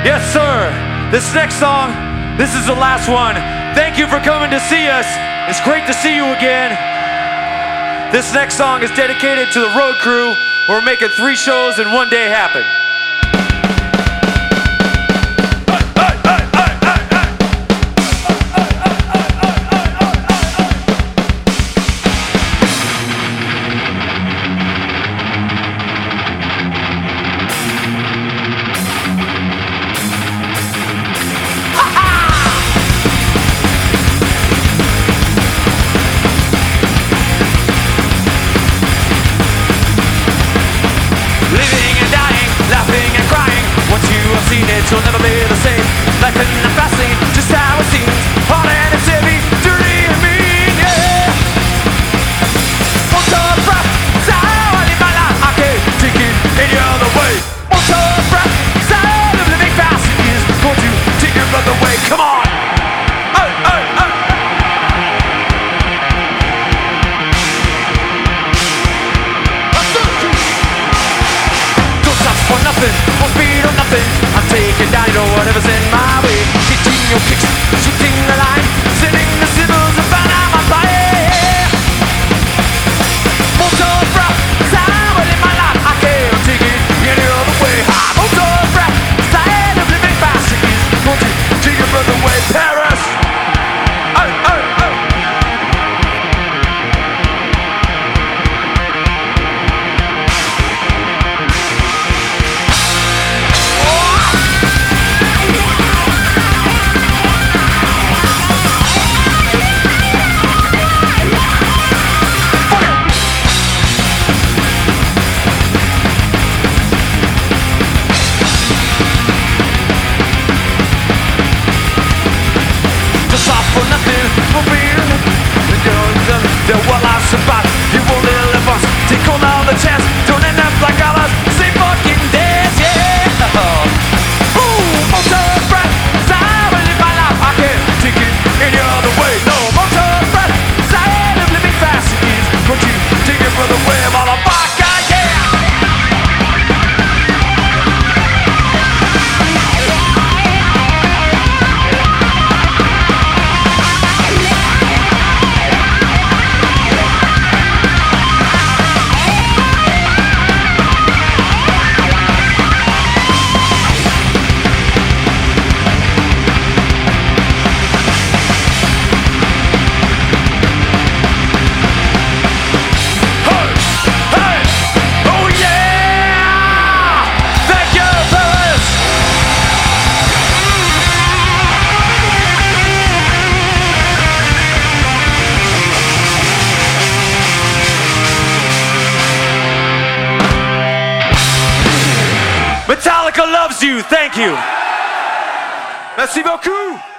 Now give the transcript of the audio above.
Yes, sir. This next song, this is the last one. Thank you for coming to see us. It's great to see you again. This next song is dedicated to the road crew. We're making 3 shows in 1 day happen. You'll never be the same. Life in the fast lane, just how it seems. Hard and it's heavy, dirty and mean, yeah. Motor breath, it's how I live my life. I can't take it any other way. Motor breath, it's how of living fast is going to take your breath away. Come on. Hey, hey, hey. Don't stop for nothing, won't speed or nothing. I'm taking down, you know, whatever's in my way. Hitting your kicks, shooting the line, setting the signals and burn out my fire. Motor breath, it's how I live my life. I can't take it any other way. Motor breath, it's tired of living fast. It is going to take your breath away. Paris. Oh, oh, oh. The what life's about, you won't live once. Take all the chance, don't end up like others. Say fucking dance, yeah. Ooh, motor breath, it's how I live my life. I can't take it any other way. No, motor breath, it's how of living fast. It is going to take your breath away, motherfucker, yeah. Metallica loves you. Thank you. Merci beaucoup.